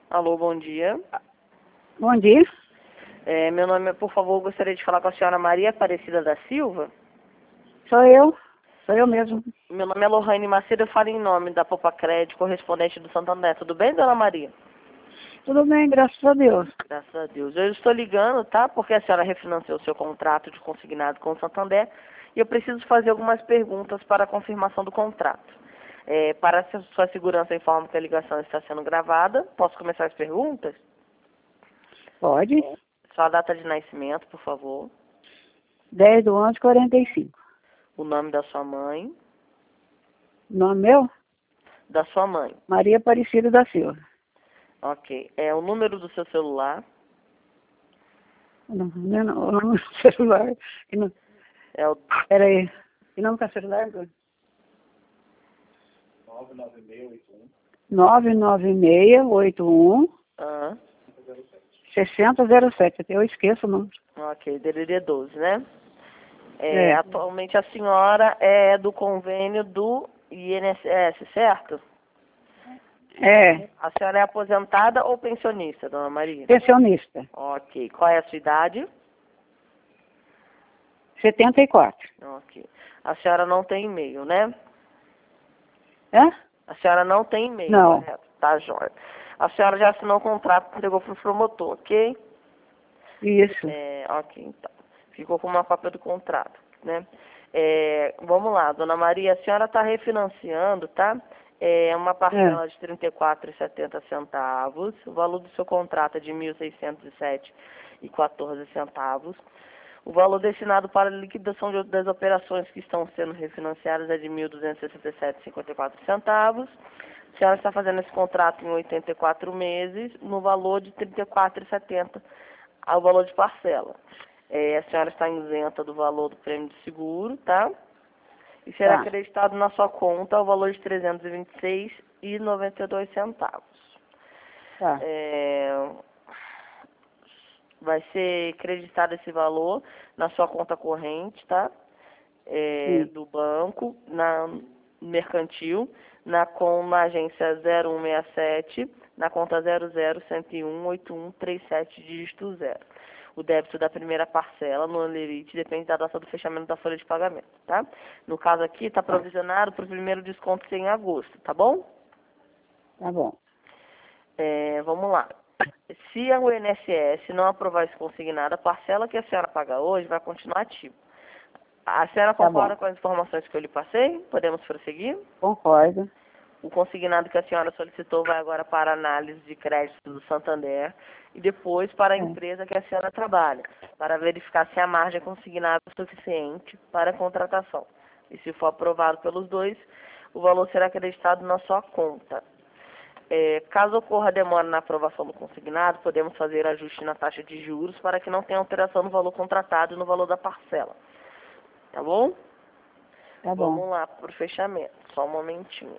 Alô, bom dia. Bom dia. Meu nome é, por favor, gostaria de falar com a senhora Maria Aparecida da Silva. Sou eu mesmo. Meu nome é Lohane Macedo, eu falo em nome da Popa Crédito, correspondente do Santander. Tudo bem, dona Maria? Tudo bem, graças a Deus. Graças a Deus. Eu estou ligando, tá? Porque a senhora refinanciou o seu contrato de consignado com o Santander e eu preciso fazer algumas perguntas para a confirmação do contrato. Para a sua segurança, informo que a ligação está sendo gravada. Posso começar as perguntas? Pode. Sua data de nascimento, por favor. 10/11/45. O nome da sua mãe. Nome meu? Da sua mãe. Maria Aparecida da Silva. Ok. O número do seu celular. O nome do celular. Peraí. Que nome que é o celular? 99681 Ah, 6007. Até eu esqueço o número. ok. DDD 12, né? É. Atualmente a senhora é do convênio do INSS, certo? É. A senhora é aposentada ou pensionista, dona Maria? Pensionista. Ok. Qual é a sua idade? 74. Ok. A senhora não tem e-mail, né? Hã? A senhora não tem e-mail, Não. correto? Tá, jóia. A senhora já assinou o contrato, entregou para o promotor, ok? Isso. Ok, então. Ficou com uma cópia do contrato, né? Vamos lá, dona Maria, a senhora está refinanciando, tá? Uma parcela de R$ 34,70. O valor do seu contrato é de R$ 1.607,14. O valor destinado para a liquidação das operações que estão sendo refinanciadas é de R$ 1.267,54. A senhora está fazendo esse contrato em 84 meses, no valor de R$ 34,70 ao valor de parcela. A senhora está isenta do valor do prêmio de seguro, tá? E será acreditado na sua conta o valor de R$ 326,92. Tá. Vai ser acreditado esse valor na sua conta corrente, tá? Do banco, na mercantil, na agência 0167, na conta 0011018137, dígito 0. O débito da primeira parcela no Lerite depende da data do fechamento da folha de pagamento, tá? No caso aqui, está provisionado para o primeiro desconto ser em agosto, tá bom? Tá bom. Vamos lá. Se o INSS não aprovar esse consignado, a parcela que a senhora paga hoje vai continuar ativa. A senhora concorda com as informações que eu lhe passei? Podemos prosseguir? Concordo. O consignado que a senhora solicitou vai agora para a análise de crédito do Santander e depois para a empresa que a senhora trabalha, para verificar se a margem consignada é suficiente para a contratação. E se for aprovado pelos dois, o valor será acreditado na sua conta. Caso ocorra demora na aprovação do consignado, podemos fazer ajuste na taxa de juros para que não tenha alteração no valor contratado e no valor da parcela. Tá bom? Tá bom. Vamos lá para o fechamento. Só um momentinho.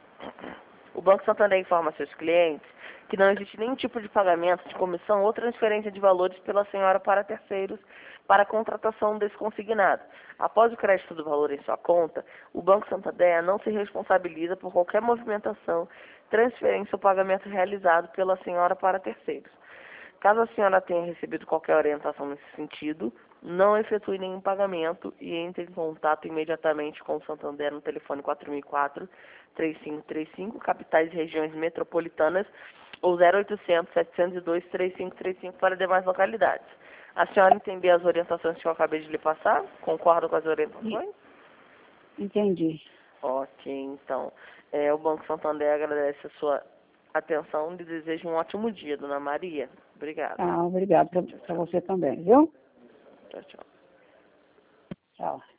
O Banco Santander informa a seus clientes que não existe nenhum tipo de pagamento de comissão ou transferência de valores pela senhora para terceiros para a contratação desse consignado. Após o crédito do valor em sua conta, o Banco Santander não se responsabiliza por qualquer movimentação, transferência ou pagamento realizado pela senhora para terceiros. Caso a senhora tenha recebido qualquer orientação nesse sentido, não efetue nenhum pagamento e entre em contato imediatamente com o Santander no telefone 4004-3535, capitais e regiões metropolitanas, ou 0800-702-3535 para demais localidades. A senhora entendeu as orientações que eu acabei de lhe passar? Concorda com as orientações? Entendi. Ok, então. O Banco Santander agradece a sua atenção e deseja um ótimo dia, dona Maria. Obrigada. Obrigado para você também, viu? Tchau, tchau. Tchau.